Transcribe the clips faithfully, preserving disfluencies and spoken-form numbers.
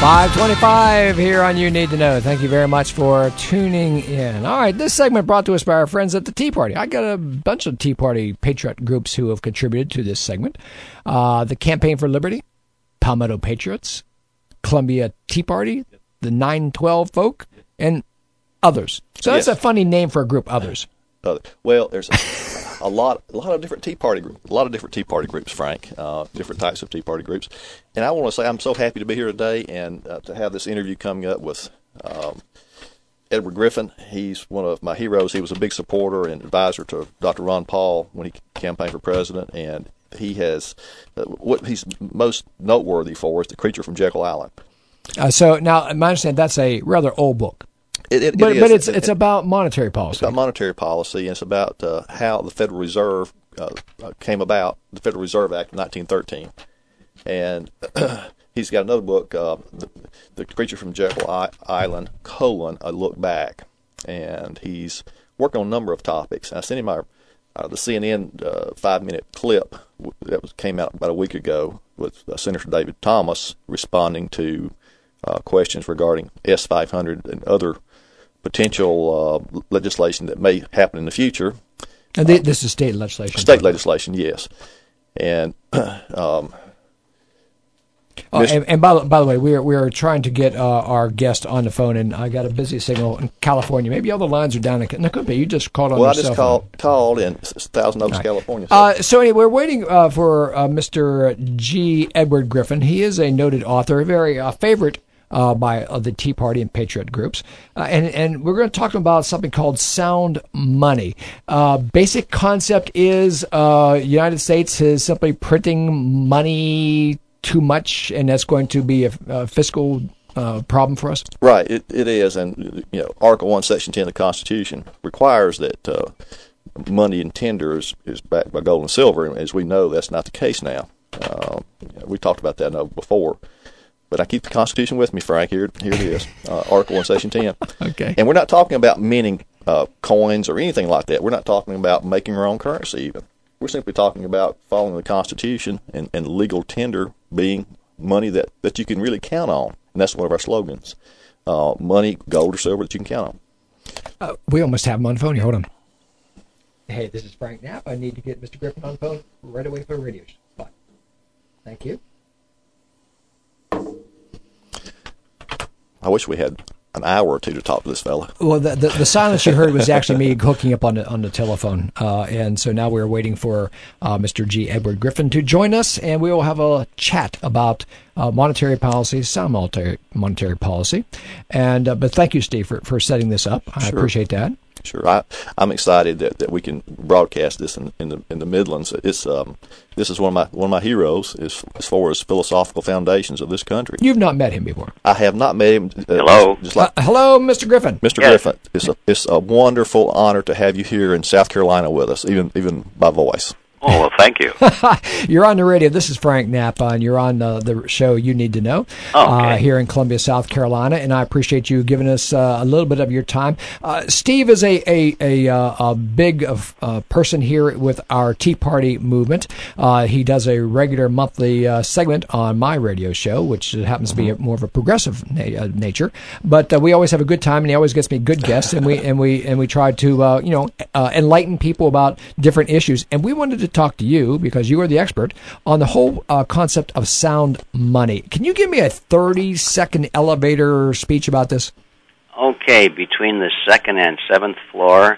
five twenty-five here on You Need to Know. Thank you very much for tuning in. All right, this segment brought to us by our friends at the Tea Party. I got a bunch of Tea Party patriot groups who have contributed to this segment. Uh, the Campaign for Liberty, Palmetto Patriots, Columbia Tea Party, the nine twelve folk, and others. So that's yes. a funny name for a group, others. Uh, well, there's a, a lot, a lot of different Tea Party groups, a lot of different Tea Party groups, Frank, uh, different types of Tea Party groups. And I want to say I'm so happy to be here today and uh, to have this interview coming up with um, Edward Griffin. He's one of my heroes. He was a big supporter and advisor to Doctor Ron Paul when he campaigned for president, and he has uh, what he's most noteworthy for is The Creature from Jekyll Island. Uh, so now, I understand that's a rather old book. It, it, but it but it's it, it's about monetary policy. It's about monetary policy, and it's about uh, how the Federal Reserve uh, came about, the Federal Reserve Act of nineteen thirteen. And he's got another book, uh, the, the Creature from Jekyll Island, colon, A Look Back. And he's working on a number of topics. I sent him our, uh, the C N N uh, five-minute clip that was, came out about a week ago with uh, Senator David Thomas responding to uh, questions regarding S five hundred and other potential uh, legislation that may happen in the future. And th- this is state legislation. State legislation, yes. And um, oh, and, and by, by the way, we are we are trying to get uh, our guest on the phone, and I got a busy signal in California. Maybe all the lines are down. In, no, could be. You just called on well, your I just cell called phone. called in Thousand Oaks, right. California. So. Uh, so anyway, we're waiting uh, for uh, Mister G. Edward Griffin. He is a noted author, a very uh, favorite Uh, by uh, the Tea Party and Patriot groups. Uh, and, and we're going to talk about something called sound money. Uh, basic concept is uh, United States is simply printing money too much, and that's going to be a, a fiscal uh, problem for us? Right, it, it is. And, you know, Article one, Section ten of the Constitution requires that uh, money in tender is, is backed by gold and silver. And as we know, that's not the case now. Uh, we talked about that before. But I keep the Constitution with me, Frank. Here, here it is, uh, Article one, Section ten. Okay. And we're not talking about minting uh, coins or anything like that. We're not talking about making our own currency even. We're simply talking about following the Constitution and, and legal tender being money that, that you can really count on. And that's one of our slogans. Uh, money, gold, or silver that you can count on. Uh, we almost have him on the phone here. Hold on. Hey, this is Frank Knapp. I need to get Mister Griffin on the phone right away for a radio spot. Thank you. I wish we had an hour or two to talk to this fella. Well, the the, the silence you heard was actually me hooking up on the on the telephone, uh, and so now we're waiting for uh, Mister G. Edward Griffin to join us, and we will have a chat about uh, monetary policy, sound monetary monetary policy. And uh, but thank you, Steve, for, for setting this up. I Sure. appreciate that. Sure, I, I'm excited that, that we can broadcast this in, in the in the Midlands. It's um, this is one of my one of my heroes as, as far as philosophical foundations of this country. You've not met him before. I have not met him. Uh, Hello, just like uh, hello, Mister Griffin. Mister Yes. Griffin. It's a it's a wonderful honor to have you here in South Carolina with us, even even by voice. Oh, well, thank you. You're on the radio. This is Frank Knapp, and you're on uh, the show You Need to Know Oh, okay. uh, here in Columbia, South Carolina, and I appreciate you giving us uh, a little bit of your time. Uh, Steve is a a a, uh, a big uh, person here with our Tea Party movement. Uh, he does a regular monthly uh, segment on my radio show, which happens to be a, more of a progressive na- uh, nature. But uh, we always have a good time, and he always gets me good guests, and we and we and we try to uh, you know uh, enlighten people about different issues. And we wanted to talk to you because you are the expert on the whole uh, concept of sound money. Can you give me a thirty second elevator speech about this? Okay, between the second and seventh floor,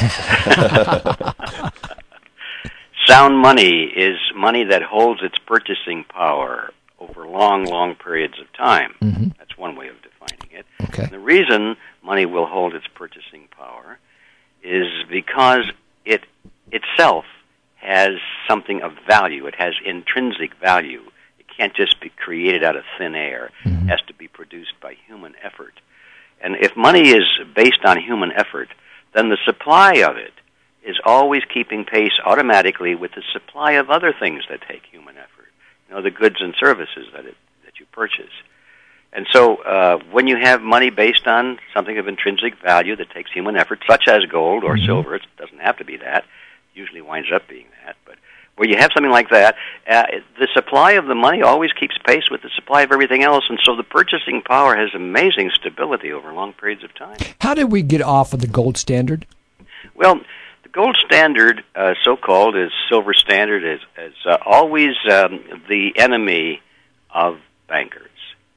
sound money is money that holds its purchasing power over long, long periods of time. Mm-hmm. That's one way of defining it. Okay. And the reason money will hold its purchasing power is because it itself has something of value. It has intrinsic value. It can't just be created out of thin air. Mm-hmm. It has to be produced by human effort. And if money is based on human effort, then the supply of it is always keeping pace automatically with the supply of other things that take human effort. You know, the goods and services that it, that you purchase. And so uh, when you have money based on something of intrinsic value that takes human effort, such as gold or mm-hmm. silver, it doesn't have to be that, usually winds up being that, but where you have something like that, uh, the supply of the money always keeps pace with the supply of everything else, and so the purchasing power has amazing stability over long periods of time. How did we get off of the gold standard? Well, the gold standard, uh, so-called, is silver standard, is, is uh, always um, the enemy of bankers.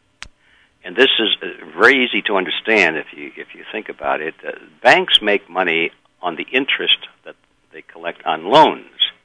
And this is very easy to understand if you if you think about it. Uh, banks make money on the interest that they collect on loans.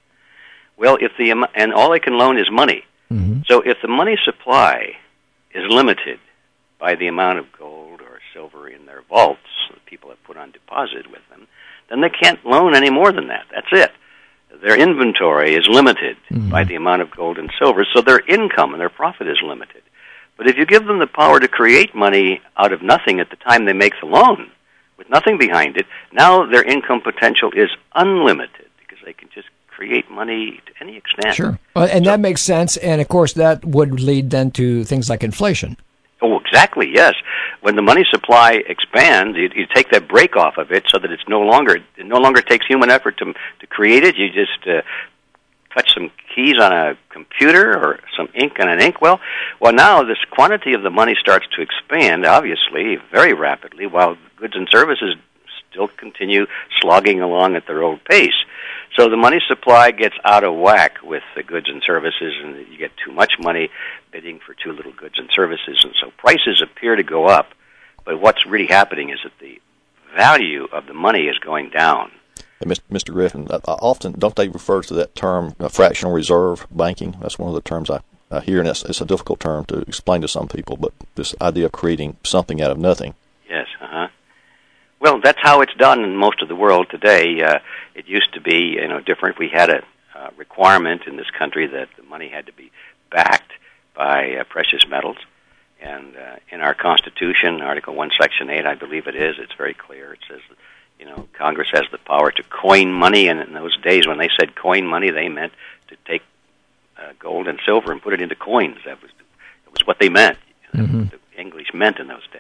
Well, if the and all they can loan is money. Mm-hmm. So if the money supply is limited by the amount of gold or silver in their vaults that people have put on deposit with them, then they can't loan any more than that. That's it. Their inventory is limited mm-hmm. by the amount of gold and silver, so their income and their profit is limited. But if you give them the power to create money out of nothing at the time they make the loan, with nothing behind it, now their income potential is unlimited because they can just create money to any extent. Sure. Well, and so, that makes sense, and of course that would lead then to things like inflation. Oh, exactly, yes. When the money supply expands, you, you take that break off of it so that it's no longer, it no longer takes human effort to, to create it. You just uh, touch some keys on a computer or some ink on an inkwell. Well, now this quantity of the money starts to expand, obviously, very rapidly, while goods and services still continue slogging along at their old pace. So the money supply gets out of whack with the goods and services, and you get too much money bidding for too little goods and services, and so prices appear to go up. But what's really happening is that the value of the money is going down. Mister Griffin, often don't they refer to that term uh, fractional reserve banking? That's one of the terms I, I hear, and it's, it's a difficult term to explain to some people, but this idea of creating something out of nothing. Yes, uh-huh. Well, that's how it's done in most of the world today. Uh, it used to be, you know, different. We had a uh, requirement in this country that the money had to be backed by uh, precious metals. And uh, in our Constitution, Article one, Section eight, I believe it is, it's very clear. It says that, you know, Congress has the power to coin money, and in those days when they said coin money, they meant to take uh, gold and silver and put it into coins. That was that was what they meant. Mm-hmm. That's what the English meant in those days.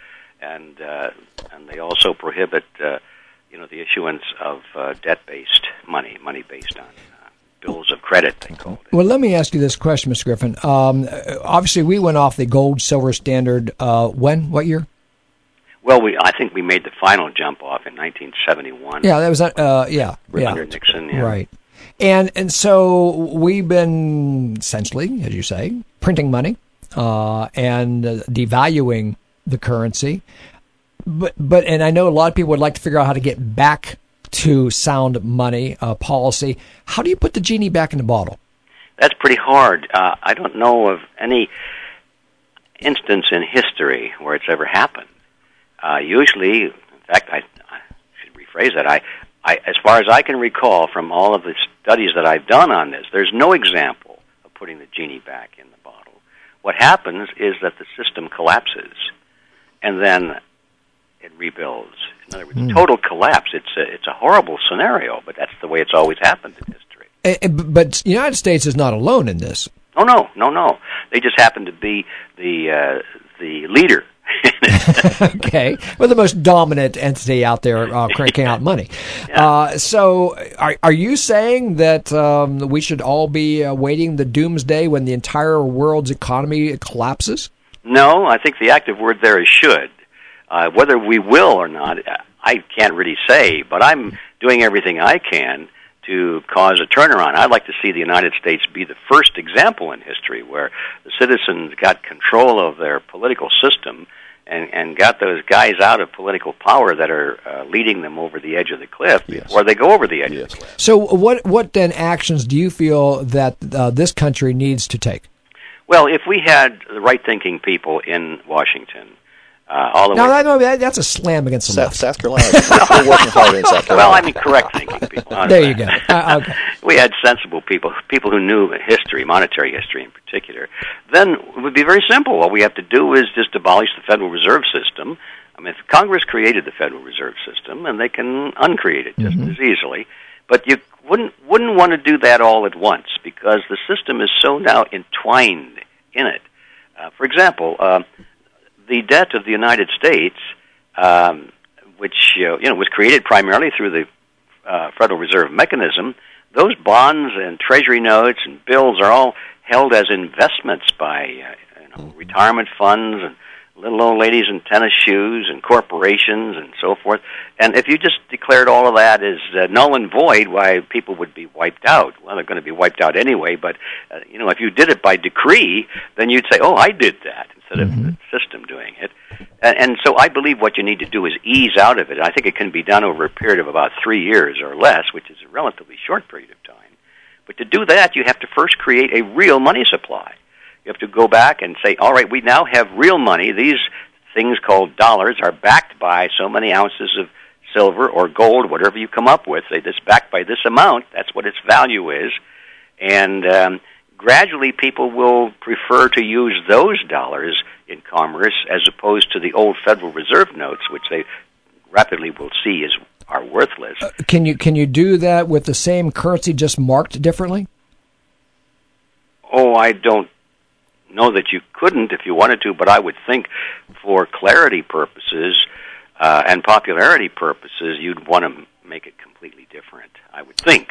And uh, and they also prohibit, uh, you know, the issuance of uh, debt-based money, money based on uh, bills of credit, they called it. Well, let me ask you this question, Mister Griffin. Um, obviously, we went off the gold, silver standard. Uh, when? What year? Well, we I think we made the final jump off in nineteen seventy-one. Yeah, that was uh, yeah, yeah, under Nixon. Yeah. Right. And and so we've been essentially, as you say, printing money uh, and uh, devaluing the currency, but but and I know a lot of people would like to figure out how to get back to sound money uh, policy. How do you put the genie back in the bottle? That's pretty hard. Uh, I don't know of any instance in history where it's ever happened. Uh, usually, in fact, I, I should rephrase that. I, I, as far as I can recall from all of the studies that I've done on this, there's no example of putting the genie back in the bottle. What happens is that the system collapses, and then it rebuilds. In other words, mm. total collapse. It's a, it's a horrible scenario, but that's the way it's always happened in history. Uh, but the United States is not alone in this. Oh, no, no, no. They just happen to be the uh, the leader. Okay. We're the most dominant entity out there uh, cranking out money. Yeah. Uh, so are, are you saying that um, we should all be uh, waiting the doomsday when the entire world's economy collapses? No, I think the active word there is should. Uh, whether we will or not, I can't really say, but I'm doing everything I can to cause a turnaround. I'd like to see the United States be the first example in history where the citizens got control of their political system and, and got those guys out of political power that are uh, leading them over the edge of the cliff yes. before they go over the edge yes. of the cliff. So what, what then actions do you feel that uh, this country needs to take? Well, if we had the right-thinking people in Washington, Uh, all the no, way. no, that, that's a slam against the South, left. South Carolina. We're working hard in South Carolina. Well, I mean, correct-thinking people. There you go. Uh, okay. We had sensible people, people who knew history, monetary history in particular. Then it would be very simple. What we have to do is just abolish the Federal Reserve System. I mean, if Congress created the Federal Reserve System, and they can uncreate it just mm-hmm. as easily. But you wouldn't wouldn't want to do that all at once because the system is so now entwined in it. Uh, for example, uh, the debt of the United States, um, which uh, you know was created primarily through the uh, Federal Reserve mechanism, those bonds and treasury notes and bills are all held as investments by uh, you know, retirement funds and little old ladies in tennis shoes and corporations and so forth. And if you just declared all of that as uh, null and void, why people would be wiped out. Well, they're going to be wiped out anyway, but, uh, you know, if you did it by decree, then you'd say, oh, I did that, instead Mm-hmm. of the system doing it. And, and so I believe what you need to do is ease out of it. I think it can be done over a period of about three years or less, which is a relatively short period of time. But to do that, you have to first create a real money supply. You have to go back and say, all right, we now have real money. These things called dollars are backed by so many ounces of silver or gold, whatever you come up with. Say this backed by this amount. That's what its value is. And um, gradually people will prefer to use those dollars in commerce as opposed to the old Federal Reserve notes, which they rapidly will see is are worthless. Uh, can you can you do that with the same currency just marked differently? Oh, I don't know that you couldn't if you wanted to, but I would think for clarity purposes uh, and popularity purposes, you'd want to make it completely different, I would think.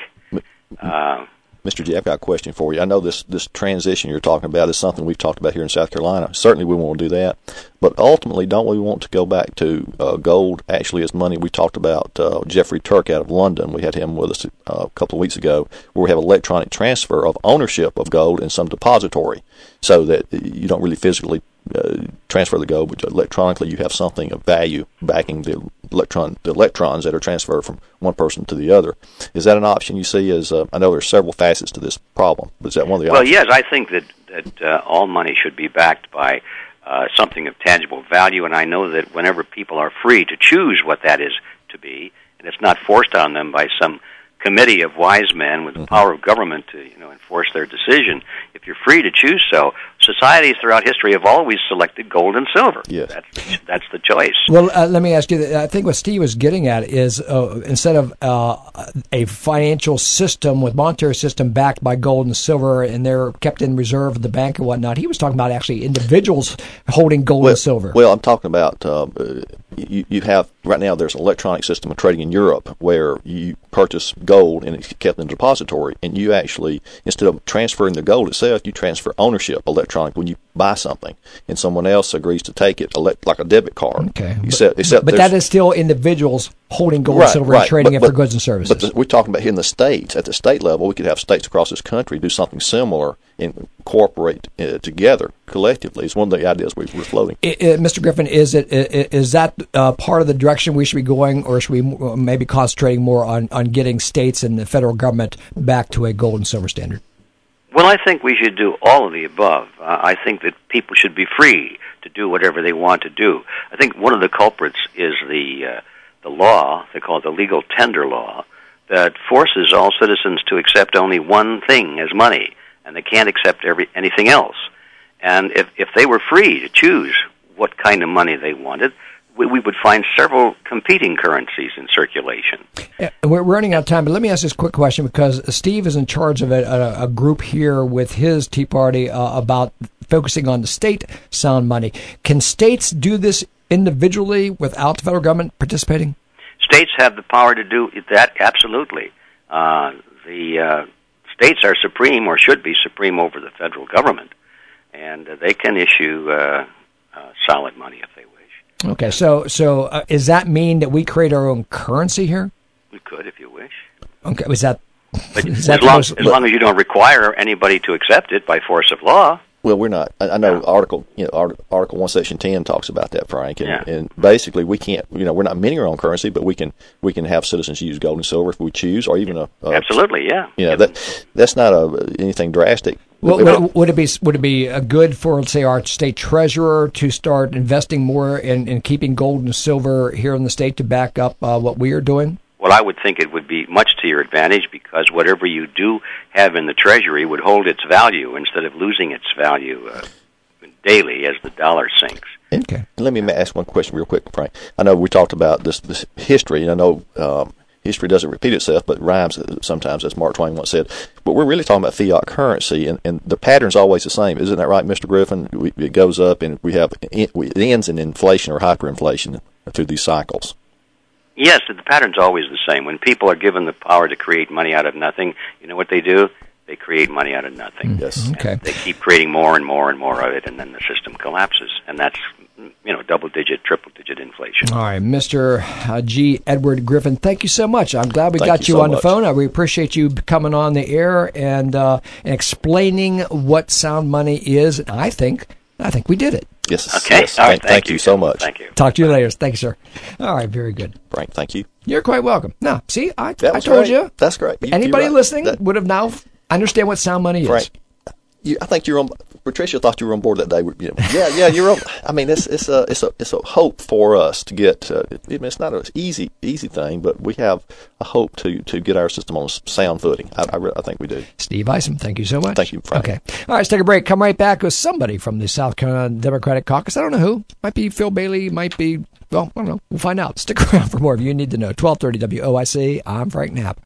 Uh, Mister G, I've got a question for you. I know this, this transition you're talking about is something we've talked about here in South Carolina. Certainly we want to do that. But ultimately, don't we want to go back to uh, gold actually as money? We talked about uh, Jeffrey Turk out of London. We had him with us uh, a couple of weeks ago, where we have electronic transfer of ownership of gold in some depository so that you don't really physically uh, transfer the gold, but electronically you have something of value backing the electron, the electrons that are transferred from one person to the other. Is that an option you see as, uh, I know there's several facets to this problem, but is that one of the well, options? yes, I think that, that uh, all money should be backed by uh, something of tangible value, and I know that whenever people are free to choose what that is to be, and it's not forced on them by some committee of wise men with the power of government to, you know, enforce their decision. If you're free to choose so, societies throughout history have always selected gold and silver. Yes. That's, that's the choice. Well, uh, let me ask you, I think what Steve was getting at is uh, instead of uh, a financial system with monetary system backed by gold and silver and they're kept in reserve at the bank and whatnot, he was talking about actually individuals holding gold well, and silver. Well, I'm talking about uh, you, you have, right now there's an electronic system of trading in Europe where you purchase gold and it's kept in a depository, and you actually, instead of transferring the gold itself, you transfer ownership electronically when you buy something, and someone else agrees to take it elect, like a debit card. Okay. Except, except but that is still individuals holding gold right, and silver right. and trading but, it but, for goods and services. But the, we're talking about here in the states. At the state level, we could have states across this country do something similar and cooperate uh, together collectively. It's one of the ideas we, we're floating. It, it, Mister Griffin, is it is that uh, part of the direction we should be going, or should we maybe concentrating more on, on getting states and the federal government back to a gold and silver standard? Well, I think we should do all of the above. Uh, I think that people should be free to do whatever they want to do. I think one of the culprits is the uh, the law, they call it the legal tender law, that forces all citizens to accept only one thing as money, and they can't accept every anything else. And if if they were free to choose what kind of money they wanted, we, we would find several competing currencies in circulation. Yeah, we're running out of time, but let me ask this quick question, because Steve is in charge of a, a, a group here with his Tea Party uh, about focusing on the state sound money. Can states do this individually without the federal government participating? States have the power to do that, absolutely. Uh, the uh, states are supreme, or should be supreme, over the federal government, and uh, they can issue uh, uh, solid money if they wish. Okay, so so uh, does that mean that we create our own currency here? We could, if you wish. Okay, is that... But is as, that long, most, as long as you don't require anybody to accept it by force of law. Well, we're not. I, I know Article, you know, Article, Article One, Section Ten talks about that, Frank, and, Yeah. and basically we can't. You know, we're not minting our own currency, but we can we can have citizens use gold and silver if we choose, or even a, a Absolutely, yeah. You know, that that's not a anything drastic. Well, would, would it be would it be uh, good for, let's say, our state treasurer to start investing more in, in keeping gold and silver here in the state to back up uh, what we are doing? Well, I would think it would be much to your advantage, because whatever you do have in the Treasury would hold its value instead of losing its value uh, daily as the dollar sinks. Okay. Let me ask one question real quick, Frank. I know we talked about this, this history, and I know um, history doesn't repeat itself, but rhymes sometimes, as Mark Twain once said. But we're really talking about fiat currency, and, and the pattern's always the same. Isn't that right, Mister Griffin? We, it goes up, and we have it ends in inflation or hyperinflation through these cycles. Yes, the pattern's always the same. When people are given the power to create money out of nothing, you know what they do? They create money out of nothing. Yes. Okay. And they keep creating more and more and more of it, and then the system collapses. And that's, you know, double-digit, triple-digit inflation. All right, Mister Uh, G. Edward Griffin, thank you so much. I'm glad we Thank got you you so on the much. phone. Uh, we appreciate you coming on the air and, uh, and explaining what sound money is. I think, I think we did it. Yes. Okay. Yes. All right. Thank, Thank, thank you so much. Thank you. Talk to you later. Thank you, sir. All right, very good. Frank, thank you. You're quite welcome. Now, see, I, That I was told great. you. That's great. You- Anybody you're right. listening That- would have now understand what sound money is. Frank, you, I think you're on. Patricia thought you were on board that day. You know, yeah, yeah, you're on. I mean, it's it's a it's a it's a hope for us to get. Uh, it, it's not an easy easy thing, but we have a hope to to get our system on a sound footing. I I, re- I think we do. Steve Isom, thank you so much. Thank you, Frank. Okay. All right, let's take a break. Come right back with somebody from the South Carolina Democratic Caucus. I don't know who. Might be Phil Bailey. Might be, well, I don't know. We'll find out. Stick around for more of You Need to Know. twelve thirty W O I C. I'm Frank Knapp.